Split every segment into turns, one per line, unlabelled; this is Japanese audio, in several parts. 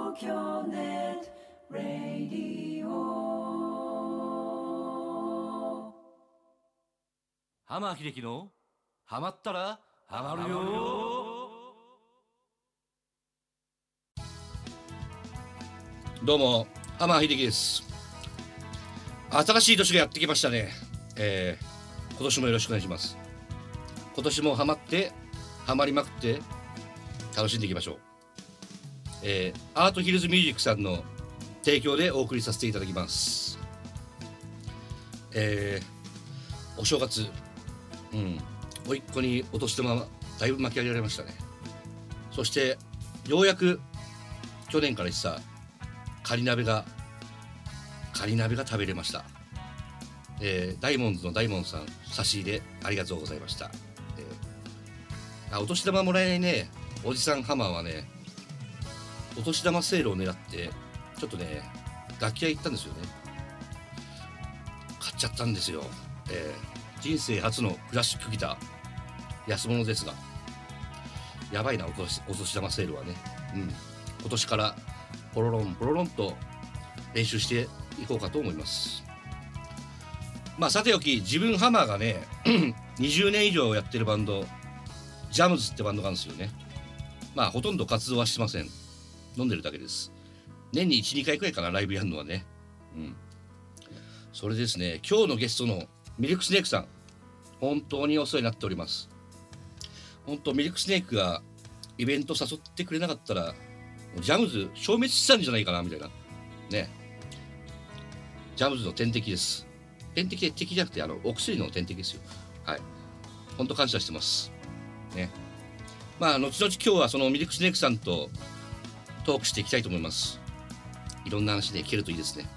東京ネットラディオ。
浜秀樹のハマったらハマるよ。どうも浜秀樹です。新しい年がやってきましたね。今年もよろしくお願いします。今年もハマってハマりまくって楽しんでいきましょう。アートヒルズミュージックさんの提供でお送りさせていただきます。お正月、甥っ子にお年玉だいぶ巻き上げられましたね。そしてようやく去年からさカニ鍋が食べれました。ダイモンズの大門さん差し入れありがとうございました。お年玉もらえないねおじさんハマーはね、お年玉セールを狙ってちょっとね楽器屋行ったんですよね。買っちゃったんですよ。人生初のクラシックギター、安物ですがやばいなお年玉セールはね。今年からポロロンと練習していこうかと思います。さておき自分ハマーがね20年以上やってるバンドジャムズってバンドがあるんですよね。ほとんど活動はしてません。飲んでるだけです。年に 1,2 回くらいかなライブやるのはね。それですね、今日のゲストのミルクスネークさん、本当にお世話になっております。本当ミルクスネークがイベント誘ってくれなかったらジャムズ消滅したんじゃないかなみたいなね。ジャムズの天敵です。天敵で敵じゃなくてお薬の天敵ですよ。はい、本当感謝してますね。後々今日はそのミルクスネークさんとトークしていきたいと思います。いろんな話で聞けるといいですね。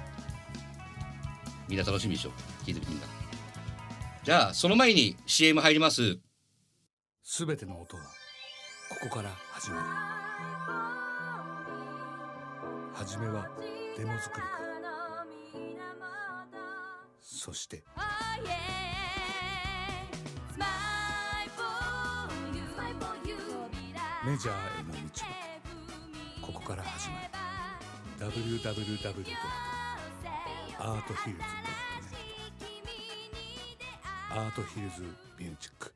みんな楽しみでしょ、聞いてるみんな。じゃあその前に CM 入ります。
すべての音はここから始まる。はじめはデモ作りから、そしてメジャーへの道はここから始まる。 www.arthhills.net アートヒルズミュージック。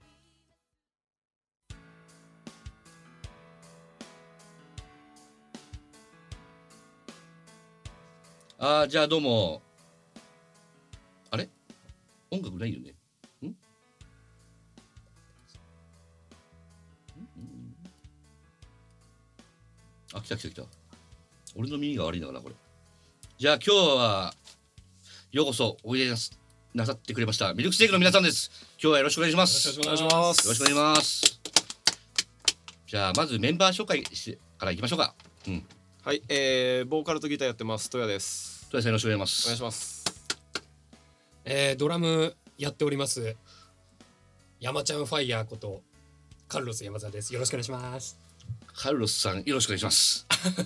じゃあどうも。あれ音楽ないよね。来た。俺の耳が悪いのかなこれ。じゃあ今日はようこそおいでなさってくれましたミルクステーキの皆さんです。今日はよろしくお願いします。
よろしくお願いします。
よろしくお願いします。じゃあまずメンバー紹介からいきましょうか。
はい、ボーカルとギターやってますトヤです。
トヤさんよろしくお願いします。
お願いします。
ドラムやっております山ちゃんファイヤーことカルロス山沢です。よろしくお願いします。
カルロスさんよろしくお願いします。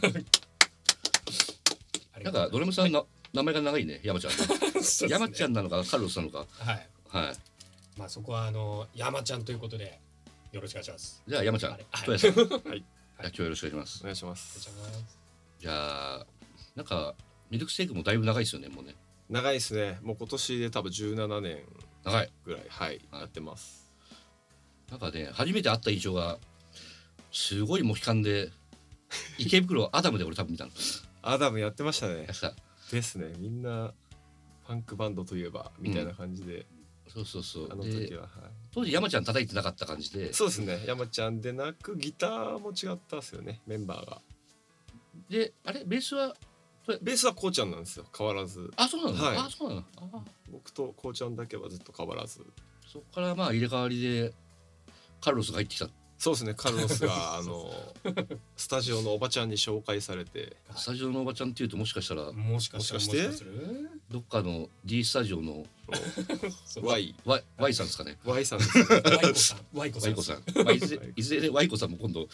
なんかドラムさんの名前が長いね。山ちゃん、ね、山ちゃんなのかカルロスなのか。はい。
そこは山ちゃんということでよろしくお願いします。
じゃあ山ちゃん、トヤさん、はい、今日よろしくお願いします。
お願いします。
じゃあなんかミルクステーキもだいぶ長いですよね。もうね
長いですね。もう今年で多分17年
長い
ぐらい、はい、やってます。
なんかね初めて会った印象がすごいモヒカンで池袋アダムで俺多分見たの。
アダムやってましたね。
です
ね。みんなパンクバンドといえばみたいな感じで、
そう
あの時は、
当時山ちゃん叩いてなかった感じで。
そうですね。山ちゃんでなくギターも違ったですよね、メンバーが。
であれベースは
こうちゃんなんですよ、変わらず。
そうなの、
はい、
そうなの。
僕とこうちゃんだけはずっと変わらず。
そこから入れ替わりでカルロスが入ってきた。
そうですね。カルロスがスタジオのおばちゃんに紹介されて。
スタジオのおばちゃんっていうともしかしてどっかの D スタジオのY さんですかね。
Y さんです。
Y 子さんいずれ Y 子さんも今度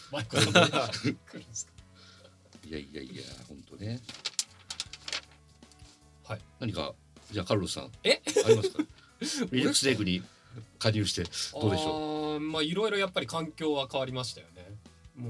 いや本当ね。
はい。
何かじゃあカルロスさんありますか。ミルクステークに加入してどうでしょう。
いろいろやっぱり環境は変わりましたよね。もうそ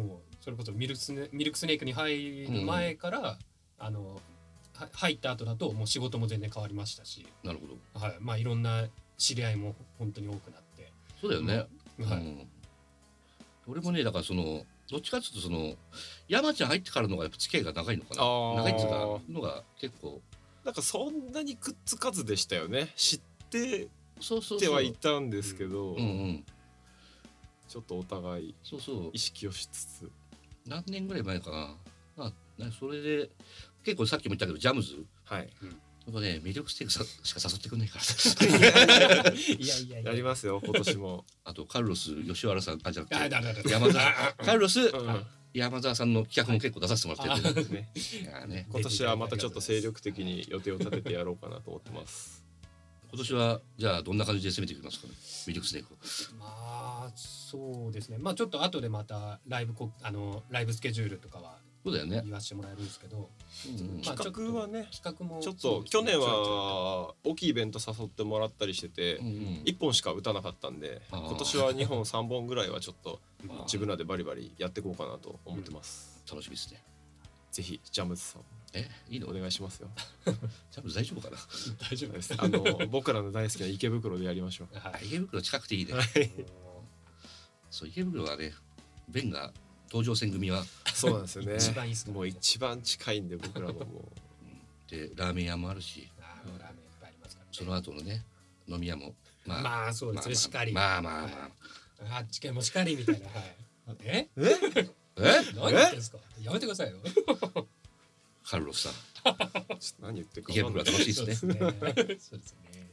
それこそミルクスネークに入る前から、入った後だともう仕事も全然変わりましたし、
なるほど。
はい、まあいろんな知り合いも本当に多くなって、
そうだよね。
はい
うん、俺もねだからどっちかっていうと山ちゃん入ってからのがやっぱ付き合いが長いのかな。
あー
長いっていうかのが結構。
なんかそんなにくっつかずでしたよね。知って
そうそうそう。
てはいたんですけど、
うんうん。
ちょっとお互い
そうそう。
意識をしつつ、
何年ぐらい前かな。それで結構さっきも言ったけどジャムズ。
はい、
やっぱねミルクステークしか誘ってくんないから
いやいやいや
やりますよ今年も。
あとカルロス吉原さんじゃなくて
だ
山沢カルロス
うん
山沢さんの企画も結構出させてもらってるんで、
ね、
いやね
今年はまたちょっと精力的に予定を立ててやろうかなと思ってます。
今年はじゃあどんな感じで攻めていきますかねミルクステークを。
まあそうですね。まあちょっと後でまたライブスケジュールとかは
そうだよね。
言わせてもらえるんですけど、
うんうん
まあ
企画はね
企画も
ちょっ
そうですね
と去年は大きいイベント誘ってもらったりしてて、
うんうん
1本しか打たなかったんで、
あー
今年は2本3本ぐらいはちょっと
まあ
自分らでバリバリやっていこうかなと思ってます。
楽しみですね。
ぜひジャムズさん
いいの
お願いしますよ。
多分大丈夫かな。
大丈夫です。
僕らの大好きな池袋でやりましょう。
はい。
池袋近くていいね。
はい
そう池袋はねベンが東上線組は
そうなんですよね。
一番いいっすからね
もう一番近いんで僕らもも
でラーメン屋もあるし
ラーメンいっぱいありますからね。
その後のね飲み屋も
まあそうですね。しかり。
まあまあまあ
はいあっち系もしかりみたいな。はい。え？
え
何言ってんすか。やめてくださいよ。
カルロスさん
ちょっと何言ってるか
池
分かんない。
袋は楽しいですね。
そうですね。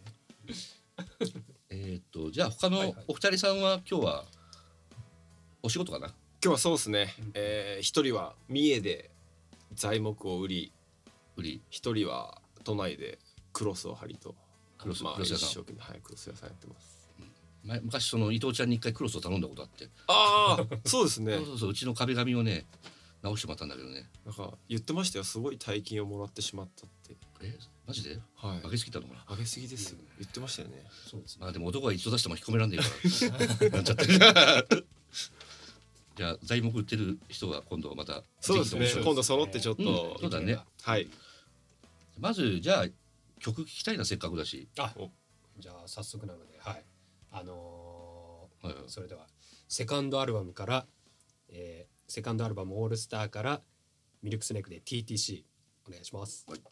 じゃあ他の
はいはい
お二人さんは今日はお仕事かな。
今日はそうですね。一人は三重で材木を売り、
売り
一人は都内でクロスを張りと、
クロス
まあ
クロス屋さん
一生懸命はいクロス屋さんやってます。
昔伊藤ちゃんに一回クロスを頼んだことあって、
ああ、そうですね
そう。そうそううちの壁紙をね直してもらったんだけどね。
なんか言ってましたよ。すごい大金をもらってしまったって。
マジで
はい。
上げすぎたのかな。
上げすぎですよ。言ってましたよね。
そうですね。
まあでも男が一度出しても引き込めらんねえからなっちゃってる。じゃあ材木売ってる人は今度また
そうですね
ぜひとも。
今度揃ってちょっと、
うんそうだね。
はい。
まずじゃあ曲聴きたいなせっかくだし。
あ
お、
じゃあ早速なので、はい。
はいはい
それではセカンドアルバムから、セカンドアルバムオールスターからミルクスネークで TTC お願いします。
はい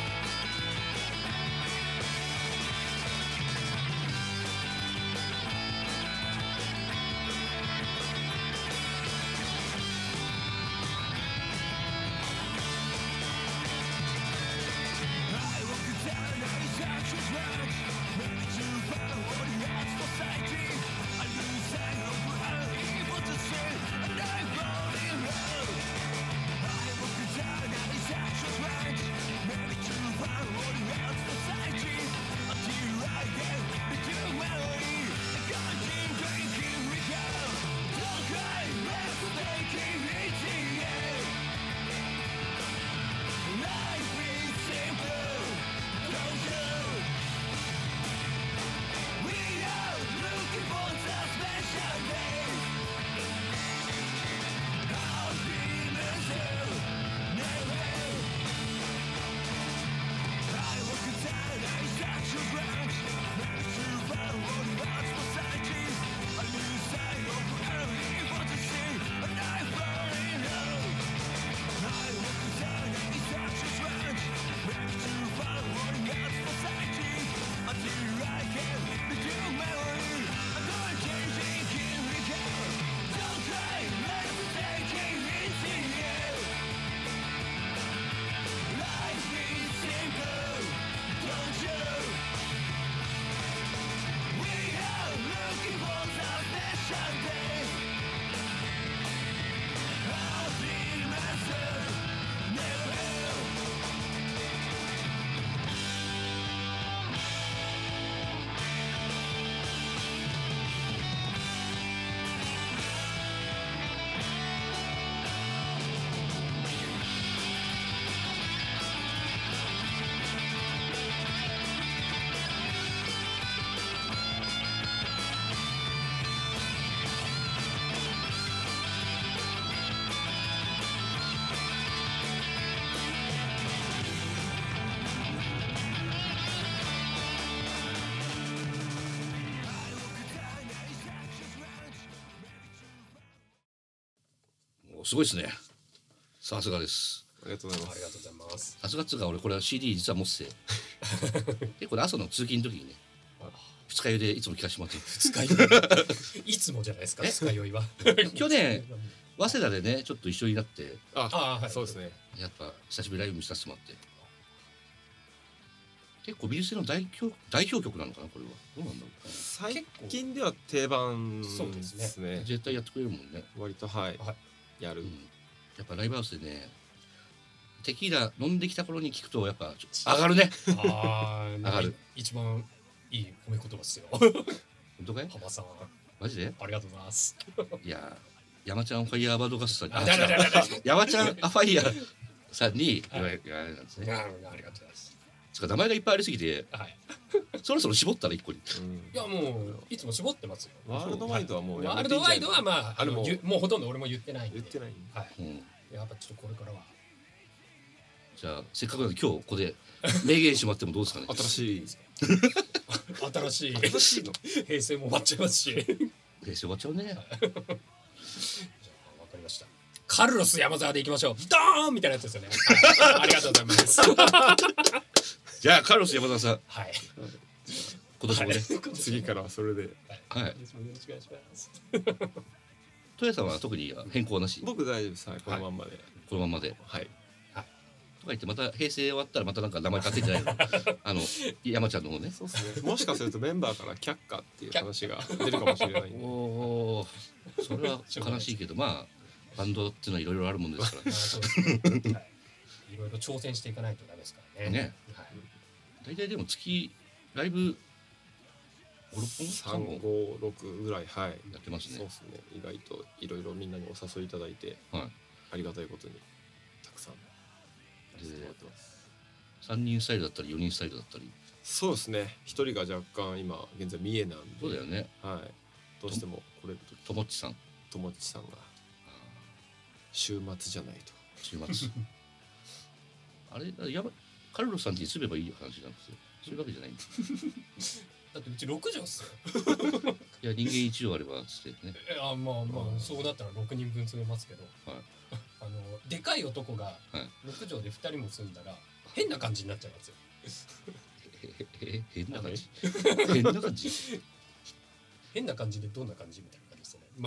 「
すごいですね。さすがです。
ありがとうございます
ありがとうございます。
さすがっつうか俺これは CD 実は持ってて結構ね朝の通勤の時にね二日酔いでいつも聞かせてもらって
二日酔いいつもじゃないですか二日酔いは。
去年早稲田でねちょっと一緒になって
はい、
そうですね。
やっぱ久しぶりにライブ見させてもらって結構美術の代表曲なのかなこれはどうなんだろう
最近では定番
そうで
ですす
ね
ね。
絶対やってくれるもんね、
割とはいやる。
やっぱライブハウスでねテキーラ飲んできた頃に聞くとやっぱ上がるね
上
がる。
一番いい褒め言葉ですよ。
本当かい
浜さん
マジで
ありがとうございます。
いや山ちゃんファイヤーバードガスさんに
だ
山ちゃんファイヤーさんに言われなんですね
ありがとうございます。
つか名前がいっぱいありすぎて
はい。
そろそろ絞ったら一個に
うん
いやもういつも絞ってますよ。
ワールドワイドはもうや
ワー
めていいんじゃない
ルドワイドはまあ
あれも
もうほとんど俺も言ってないんで。
言ってない。
はい。
うん
やっぱちょっとこれからは
じゃあせっかくなんで今日ここで明言してもらってもどうですかね
新しい
新しい
新しいの。
平成も終わっちゃいますし。じゃ
平成終わっちゃうね
あわかりました。カルロス山沢でいきましょう。ドーンみたいなやつですよね。はいありがとうございます。
じゃあカルロス山田さん
はい。
今年もね
次からはそれで。
はい
よろしくお願いします。
トヤさんは特に変更なし
僕大丈夫です。はい、このまんまで。
このままで
はい。
とか言ってまた平成終わったらまたなんか名前変わってんじゃないの山ちゃんの方ね
そうですね。もしかするとメンバーから却下っていう話が出るかもしれないんで。
おおそれは悲しいけどまあバンドっていうのはいろいろあるもんですか
まあそうですね。はい。いろいろ挑戦していかないとダメですからね。
ね
はい。
ら大体でも月ライブ5、6本
3、5、6ぐらい、はい。
やってますね
そうですね。意外といろいろみんなにお誘いいただいて、
はい
ありがたいことにたくさんやらせてもらってます。
3人スタイルだったり4人スタイルだったり
そうですね。一人が若干今現在三重なんで、
そうだよね
はい。どうしても来れる時
ともっちさん
友達さんが週末じゃないと。
週末あれカルロスさんちに住めばいい話なんですよそういうわけじゃないんです
だってうち6畳っすよ。
いや人間一畳あればつってね
まあそうだったら6人分住めますけど、
はい
でかい男が
はい
6畳で2人も住んだら変な感じになっちゃいますよ。
変な感じ変な感じ
変な感じでどんな感じみたいな感じですよね。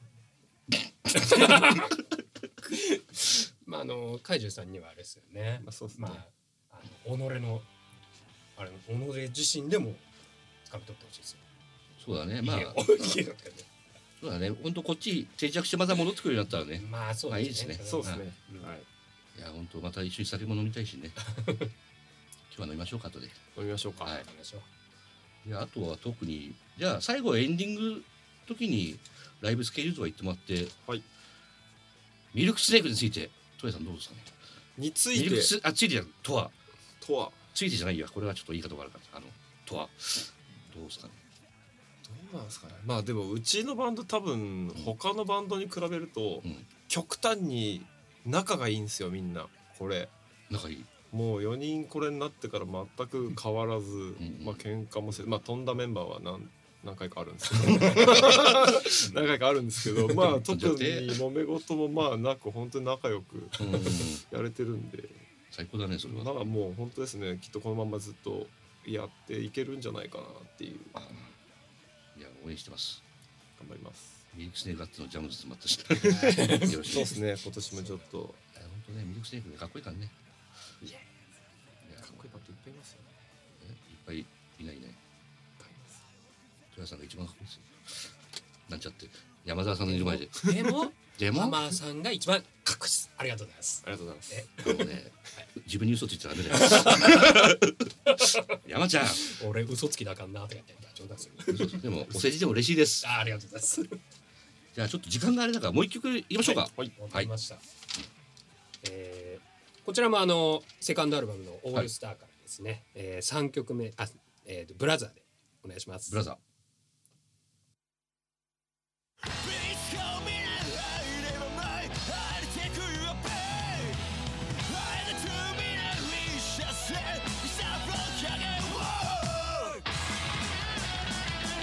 まあ海獣さんにはあれですよね。
まあそうですね。
まあ己のあれ己自身でも掴み取ってほしいですよ。
そうだねまあ
家を家をってね
そうだね本当こっち定着してまた戻ってくるようになったらね
まあそう
まあいいですね
そうですね。
うん
はい。
いや本当また一緒に酒も飲みたいしね今日は飲みましょうか後で
飲みましょうか。
はい
わかりましょう。
いやあとは特にじゃあ最後エンディング時にライブスケジュールとか言ってもらって、
はい、
ミルクスネークについてトヤさんどうですかね
につ
ミ
いて
ルクスついてじゃんとは
とは
ついてじゃないやこれはちょっと言い方が悪かったとはどうですかね
どうなんですかね。まあでもうちのバンド多分他のバンドに比べると
うん
極端に仲がいいんですよみんな。これ
仲いい
もう4人これになってから全く変わらず、
ん
まあ喧嘩もせまあ飛んだメンバーは何回かあるんですけど何回かあるんですけどまあ特に揉め事もまあなく本当に仲良く
うん
やれてるんで
最高だねそれは
まあもう本当ですね。きっとこのままずっとやっていけるんじゃないかなっていう
いや応援してます
頑張ります。
ミルクスネークだってのジャムズもあったしよろしく
そうですね。今年もちょっと
本当ねミルクスネークねかっこいいからねいや
かっこいいバンドいっぱいいますよね。
いっぱいいないね
買います。
トヤさんが一番かっこいいですよなんちゃって山澤さんのいる前で
でも
でも
ママさんが一番かっこいいです。ありがとうございます。
ありがとうございます。
ね自分に嘘ついちゃダメだよ山ちゃん
俺嘘つきだからなとか言って冗談する。
でもお世辞でも嬉しいです
ありがとうございます。
じゃあちょっと時間があれだからもう一曲いきましょうか
はい。
わかりました。こちらもセカンドアルバムのオールスターからですね、3曲目ブラザーでお願いします。
ブラザー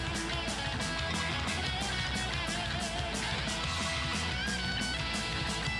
「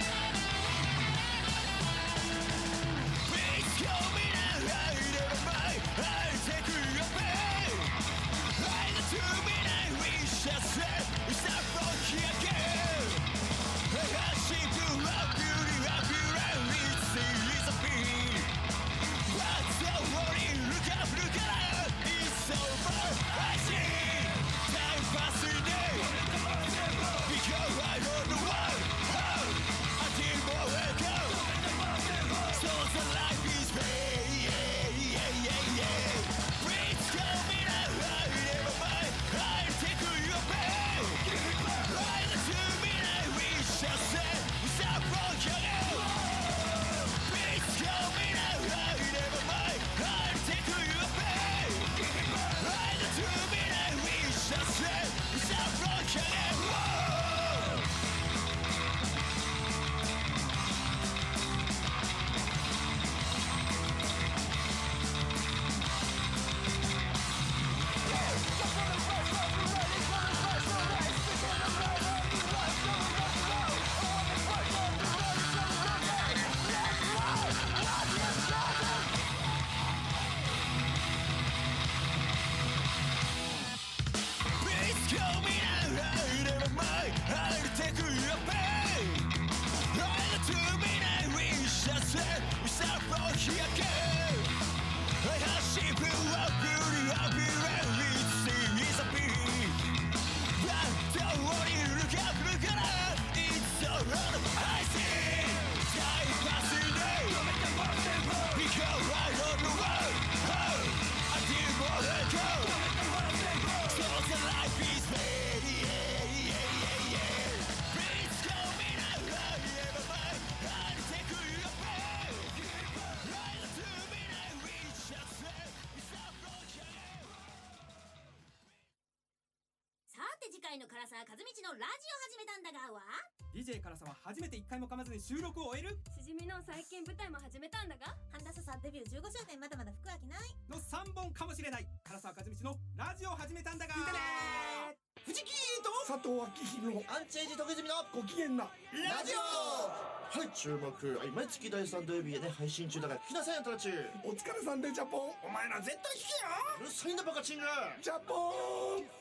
て次回の唐沢和道のラジオ始めたんだがは
DJ 唐沢初めて1回も噛まずに収録を終える
しじみの最近舞台も始めたんだが
半田さんデビュー15周年まだまだ服飽きない
の3本かもしれない唐沢和道のラジオ始めたんだが聞いてねー。藤木と
佐藤明宏
アンチエイジ徳泉の
ご機嫌な
ラジオ。はい、注目。毎月第3土曜日でね配信中だから聞きなさいよ、あんたたち。
お疲れさんでジャポン。お前ら絶対聞けよ。
うるさいんだバカチンが。
ジャポン。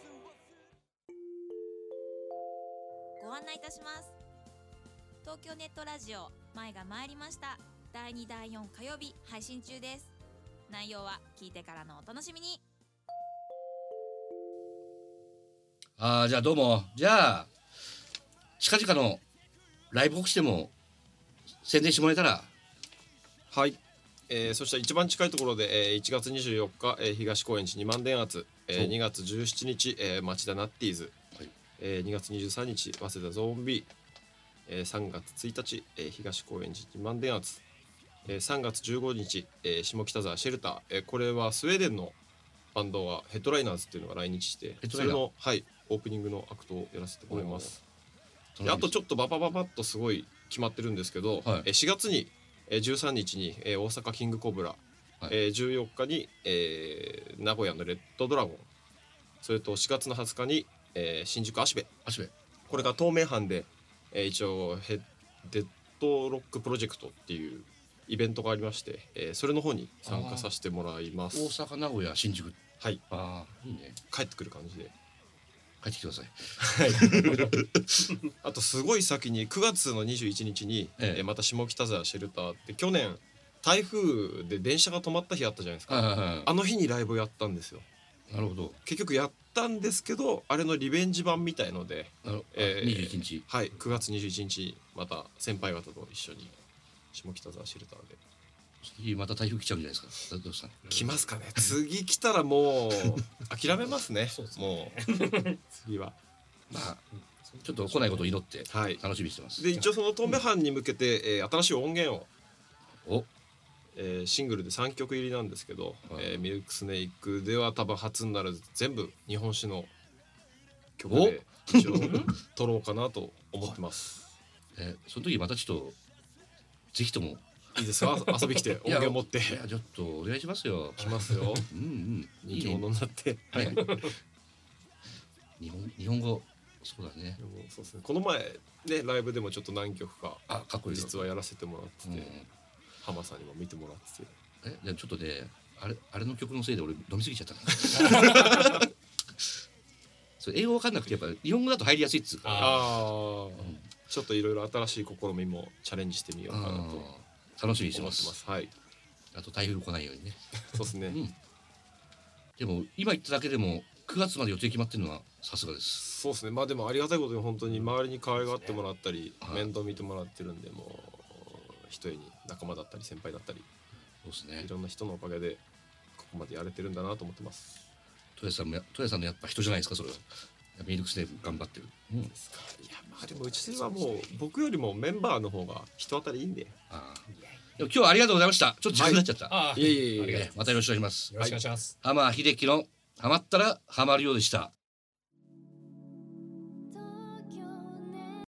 ご案内いたします。東京ネットラジオ前が参りました。第2第4火曜日配信中です。内容は聞いてからのお楽しみに。
じゃあどうも。じゃあ近々のライブ告知でも宣伝してもらえたら。
はい、そしたら一番近いところで、1月24日、東高円寺2万電圧、2月17日、町田ナッティーズ、
はい
2月23日早稲田ゾーン B、3月1日、東高円寺2万電圧、3月15日、下北沢シェルター、これはスウェーデンのバンドがヘッドライナーズっていうのが来日してそれの、はい、オープニングのアクトをやらせてもらいます。であとちょっとバパバパッとすごい決まってるんですけど、
はい
4月に13日に大阪キングコブラ、
はい
14日に名古屋のレッドドラゴン、それと4月の20日に新宿芦部、これが東名阪で一応デッドロックプロジェクトっていうイベントがありまして、それの方に参加させてもらいます。
大阪、名古屋、新宿。
はい、
いいね。
帰ってくる感じで
帰ってきてください。
あとすごい先に9月の21日に、また下北沢シェルターって去年台風で電車が止まった日あったじゃないですか、あの日にライブをやったんですよ。
なるほど。
結局やったんですけどあれのリベンジ版みたいので、
21日、
はい、9月21日また先輩方と一緒に下北沢シェルターで。
次また台風来ちゃうんじゃないですか。どうしたの？
来ますかね。次来たらもう諦めますね。もう次は
まあちょっと来ないことを祈って楽しみにしてます。
で一応その東名阪に向けて、新しい音源
を
シングルで3曲入りなんですけど、ミルクスネークでは多分初になる全部日本酒の曲で一応撮ろうかなと思ってます。
その時またちょっとぜひとも
いいですか、遊び来て音源持って。
いやちょっとお願いしますよ。
来ますよ。人気者になって。
日本語そうだね。
そうですね。この前ねライブでもちょっと何曲か
かっこいい
実はやらせてもらってて、浜さんにも見てもらってて。
じゃあちょっとねあれの曲のせいで俺飲みすぎちゃった。それ英語わかんなくてやっぱ日本語だと入りやすいっつうか。
ちょっといろいろ新しい試みもチャレンジしてみようかなと。
楽しみにしてます。
はい。
あと台風来ないようにね。
そうですね。
でも今言っただけでも9月まで予定決まってるのはさすがです。
そうですね。まあでもありがたいことに本当に周りに可愛がってもらったり、面倒見てもらってるんで、もう一重に仲間だったり先輩だったり、
そうですね。
いろんな人のおかげでここまでやれてるんだなと思ってます。
トヤさんのやっぱ人じゃないですかそれは。ミルクスネーク頑張ってる。
いやまあでもうちはもう僕よりもメンバーの方が人当たりいいんで。
でも今日はありがとうございました。ちょっと時間になっちゃった。
いえいえ。
またよろしくお願いします。
よろしくお願いします。
浜秀樹のハマったらハマるようでした。